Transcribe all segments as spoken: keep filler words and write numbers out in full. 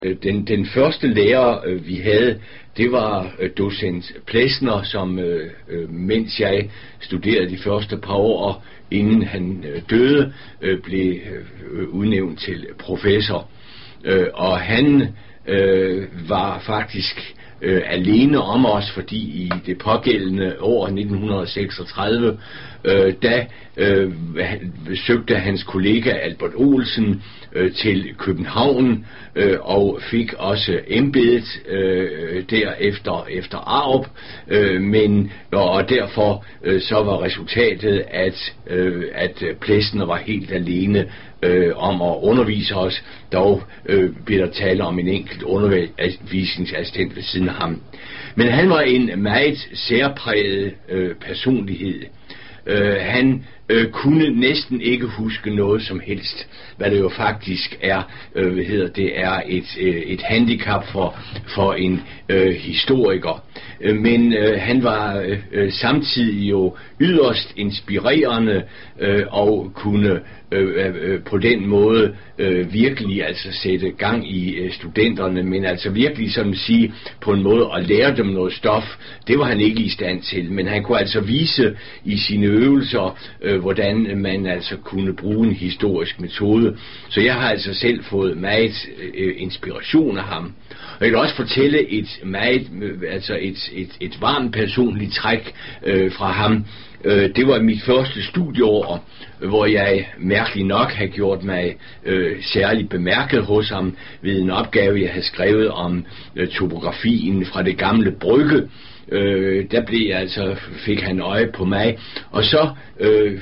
Den, den første lærer, vi havde, det var docent Plesner, som mens jeg studerede de første par år, inden han døde, blev udnævnt til professor. Og han var faktisk Øh, alene om os, fordi i det pågældende år nitten seksogtredive, øh, da øh, søgte hans kollega Albert Olsen øh, til København øh, og fik også embedet øh, derefter efter Arup, øh, men og derfor øh, så var resultatet, at øh, at Plesner var helt alene Øh, om at undervise os. Dog øh, bliver der tale om en enkelt undervisningsassistent ved siden af ham. Men han var en meget særpræget øh, personlighed. Øh, han øh, kunne næsten ikke huske noget som helst, hvad det jo faktisk er, øh, hvad hedder det, er et, øh, et handicap for, for en øh, historiker. Øh, men øh, han var øh, samtidig jo yderst inspirerende øh, og kunne øh, øh, på den måde øh, virkelig altså sætte gang i øh, studenterne, men altså virkelig som sige på en måde at lære dem noget stof, det var han ikke i stand til, men han kunne altså vise i sine øvelser, øh, hvordan man altså kunne bruge en historisk metode. Så jeg har altså selv fået meget øh, inspiration af ham. Og jeg kan også fortælle et meget, altså et, et, et varmt personligt træk øh, fra ham. Øh, det var mit første studieår, hvor jeg mærkeligt nok havde gjort mig øh, særligt bemærket hos ham ved en opgave, jeg havde skrevet om øh, topografien fra det gamle Brygge. Øh, der blev altså, fik han øje på mig, og så øh,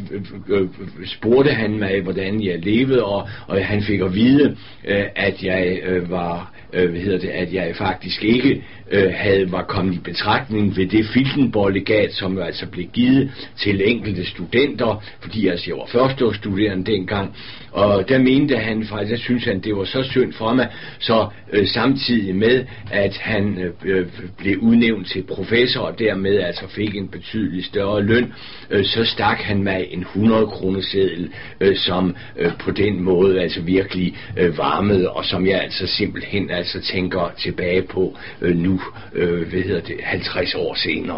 øh, spurgte han mig, hvordan jeg levede, og, og han fik at vide, øh, at jeg øh, var, øh, hvad hedder det, at jeg faktisk ikke øh, havde var kommet i betragtning ved det Filtenborg-legat, som jo altså blev givet til enkelte studenter, fordi altså jeg var førsteårsstuderende dengang, og der mente han faktisk, der synes han, det var så synd for mig, så øh, samtidig med, at han øh, blev udnævnt til professor, og dermed altså fik en betydelig større løn, øh, så stak han mig en hundrede kroner seddel, øh, som øh, på den måde altså virkelig øh, varmede, og som jeg altså simpelthen altså tænker tilbage på øh, nu, øh, hvad hedder det, halvtreds år senere.